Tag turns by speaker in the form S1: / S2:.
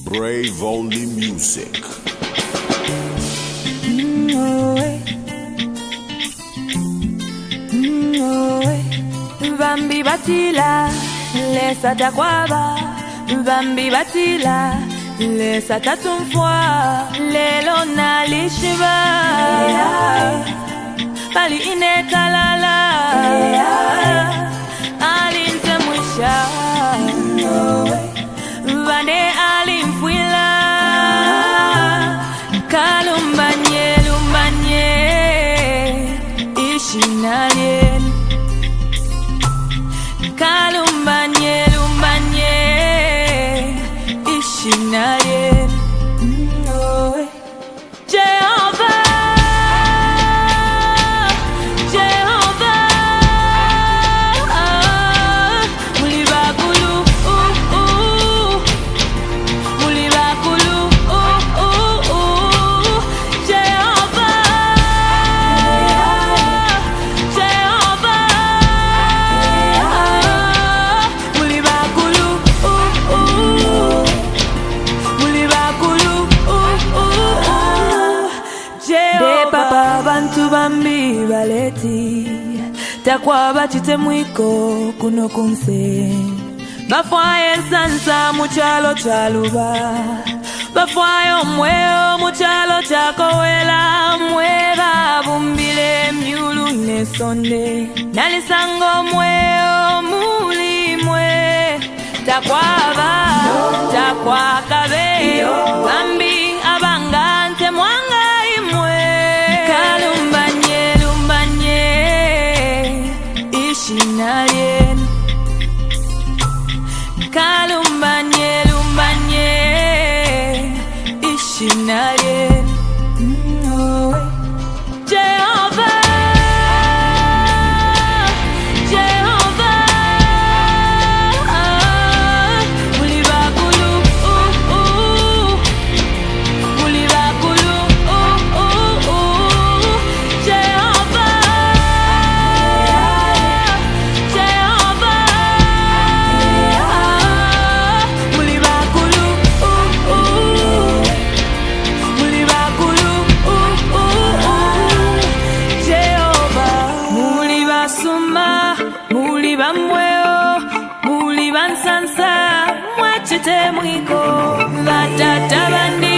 S1: Brave Only Music.
S2: Bambi batila, lesa takwaba. Bambi batila, lesa tatumfwa. Lelo nalishiba, bali inekalala. Alinte mwisha, vane alimfwila. Kalumbanye, lumbanye, ishinalien. Kalumbanye, lumbanye, ishinalien. Jehovah, Jehovah, mulibakulu, mulibakulu, Jehovah, Jehovah, mulibakulu, mulibakulu, Jehovah. Papa bantu bambi baleti takwaba chitemwiko kuno kunse. Bafwaye sansa muchalo chaluba, bafwaye omweo muchalo chakowela. Mwera bumbile myulu nesonde, nalisango mweo mulimwe. Takwaba, takwakabe, bambi abangante mwanga imwe. Kalumbanye, lumbanye, ishinalien. Kalumbanye, lumbanye, ishinalien. Jehovah, Jehovah, mulibakulu, mulibakulu, Jehovah, Jehovah, mulibakulu, mulibakulu, Jehovah. Mulibasuma, mulibamweo, mulibansansa, mwachete mwiko. Batata bandi